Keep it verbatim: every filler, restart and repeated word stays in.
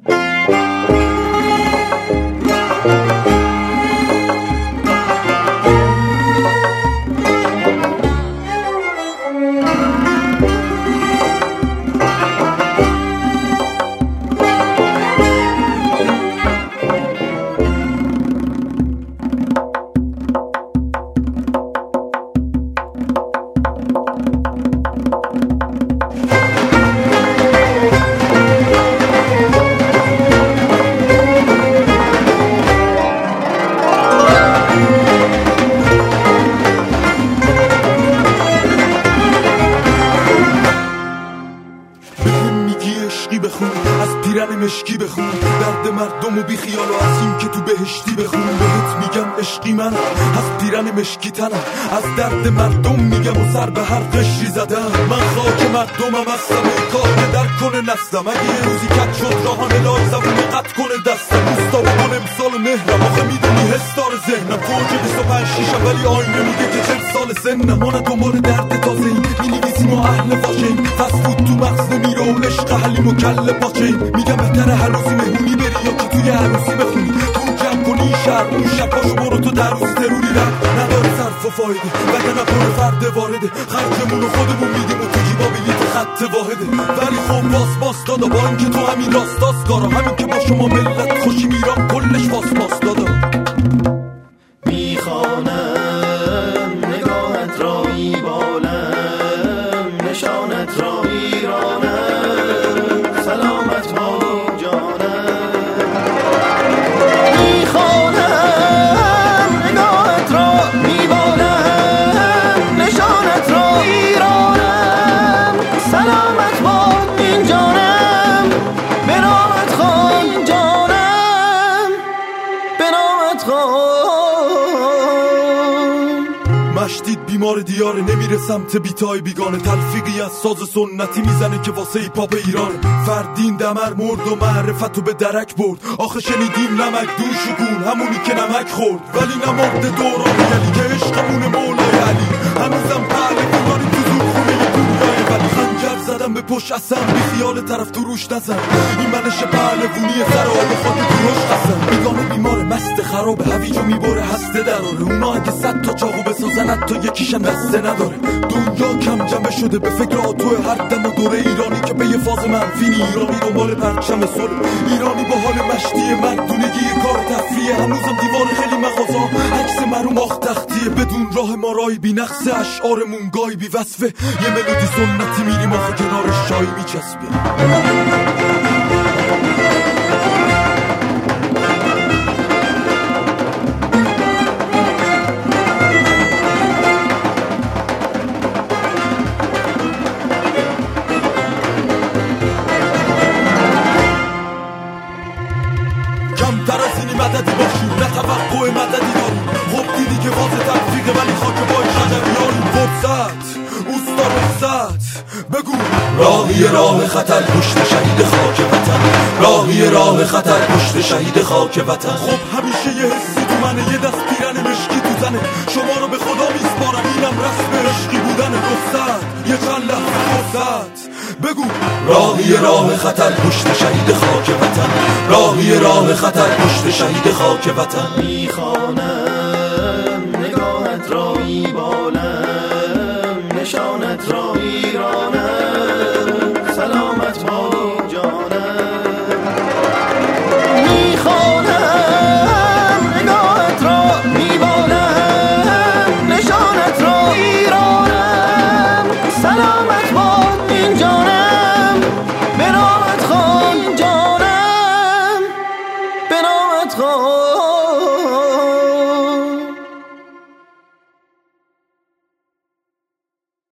مشکی بخون درد مردم و بی خیال و از این که تو بهشتی بخون. بهت میگم عشقی من از پیرن مشکی تنم، از درد مردم میگم و سر به هر قشری زدم. من خاک مردمم هستم و کار که در کنه نستم. اگه یه روزی کت شد راهان لای زبونه قط کنه دستم. روستا و گل امسال مهرم آخه میدونی حسدار ذهنم. فوج بیست و پنج شیشم ولی آینه میگه که چل سال سنم. ما نه دنبال درد تازه ایم مینویسیم و اهل فاشیم. فست فود تو مغز نمیره و عشق حلیم و کله پاچیم. میگم بهتره هر روزی مهمونی بری یا که توی عروسی بخونی. تو جمع کنی شهر اون شب پاشو برو تو در روز تروری رد نداره صرف و فایده وگرنه پر فرد وارده. خرجمون رو خودمون میدیم و تو جیبا بلیت خط واحده. ولی خب باس باس دادا با این که تو همین راستاس کارا همین که با شما ملت خوشی میرم کلش باس باس دادا. میخوانم نگاهت را میبالم نشانت را میرانم سلامت با جانم. میخوانم نگاهت را میبالم نشانت را میرانم سلامت با این جانم به نامت خوان جانم به نامت خوان. مشتید بیمار دیاره نمیره سمت بیتای بیگانه. تلفیقی از ساز سنتی میزنه که واسه ای پاپ ایرانه. فردین دمر مرد و معرفتو به درک برد. آخه شنیدیم نمک دون شکون همونی که نمک خورد. ولی نمرد دوران یلی که عشقمون مولای علی. هنوزم پهلوانی تو زور خونه دنیای ولی. خنجر زدم به پشت اصلا بی خیال طرف تو روش نزن. این منش پهلوانی سر آب خاک تو روش قسم. بیگانه بیمار مست خرابه هویجو میبره هسته دراره. اونا اگه صد تا چاقو بسازن تا یکیشم دسته نداره. دنیا کم جمع شده به فکر آتو هر دم و دوره ایرانی که به یه فاز منفی ایرانی دنبال پرچم صلح. ایرانی با حال مشتی مردونگی کار تفریه. هنوزم دیوار خیلی مغازا عکس مرو ماخت تختیه. بدون راه ما رای بی نقص اشعارمون گای بی وصفه. یه ملودی سنتی میریم آخه کنارش چای میچسبه. کمتر از اینی مددی باشیم نه توقع مددی داریم. خب دیدی که واضح تلفیقه ولی خاک بای شجر یاریم. فرصت اوستا رخصت بگو راهی راه خطر پشت شهید خاک وطن. راهی راه خطر پشت شهید خاک وطن. خب همیشه یه حسی تو منه یه دست پیرن مشکی تو زنه. شما رو به خدا میسپارم اینم رسم عشقی بودن. رخصت یه چند لحظه فرصت بگو راهی راه خطر پشت شهید خاک وطن. راهی راه خطر پشت شهید خاک وطن. میخوانم نگاهت را میبالم نشانت را